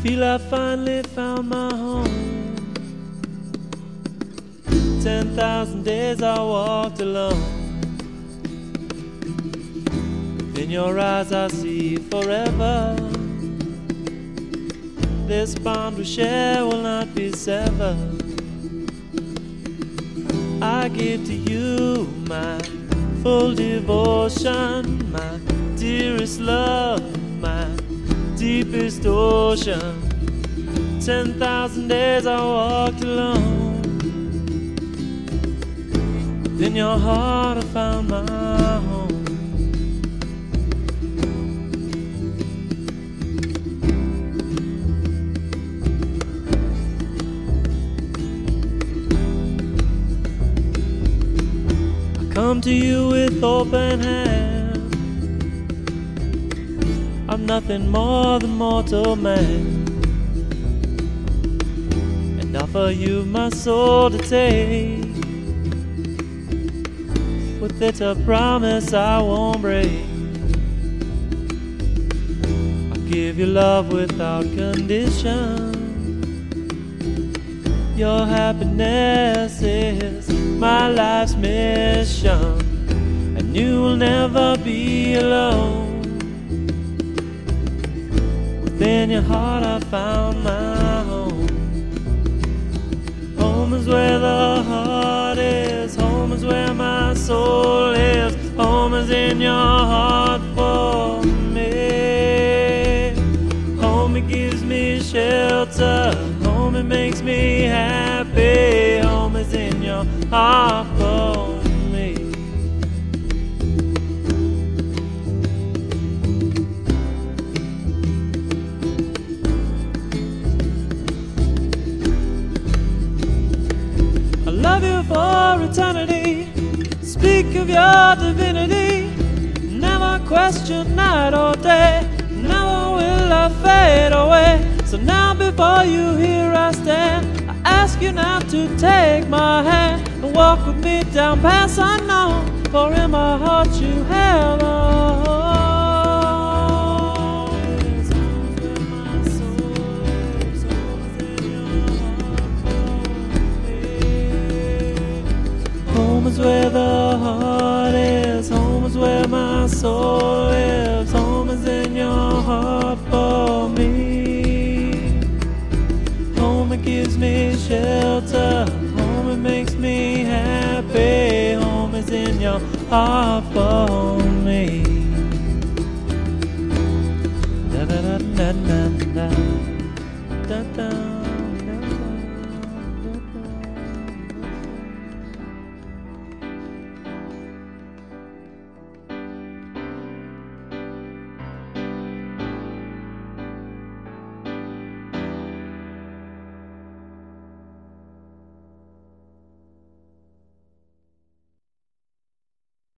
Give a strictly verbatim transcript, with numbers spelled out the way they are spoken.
Feel I finally found my home. Ten thousand days I walked alone. In your eyes I see forever. This bond we share will not be severed. I give to you my full devotion, my dearest love, my deepest ocean. Ten thousand days I walked alone. In your heart I found my home. Come to you with open hands. I'm nothing more than mortal man, and offer you my soul to take. With it a promise I won't break. I'll give you love without condition. Your happiness is my life's mission, and you will never be alone. Within your heart I found my home. Home is where the heart is. Home is where my soul is. Home is in your heart for me. Home, it gives me shelter. Home, it makes me happy. Home is in your heart for me. I love you for eternity. Speak of your divinity. Never question night or day. Never will I fade away. So now before you here I stand. I ask you now to take my hand and walk with me down paths unknown. For in my heart you have a home. Home is where the heart is. Home is where my soul lives. Home is in your heart for me. Home, it gives me shelter. Home, it makes me happy. Home is in your heart for me. Da da da da da da da da.